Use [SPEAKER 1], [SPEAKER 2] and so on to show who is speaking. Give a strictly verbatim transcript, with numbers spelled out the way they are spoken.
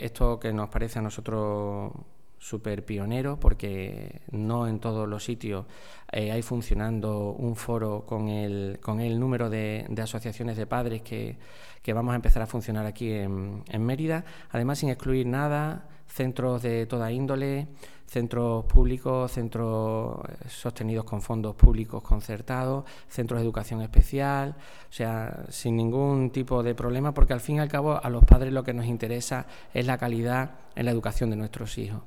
[SPEAKER 1] Esto que nos parece a nosotros súper pionero, porque no en todos los sitios eh, hay funcionando un foro con el, con el número de, de asociaciones de padres que, que vamos a empezar a funcionar aquí en, en Mérida, además sin excluir nada, centros de toda índole, centros públicos, centros sostenidos con fondos públicos concertados, centros de educación especial, o sea, sin ningún tipo de problema, porque al fin y al cabo a los padres lo que nos interesa es la calidad en la educación de nuestros hijos.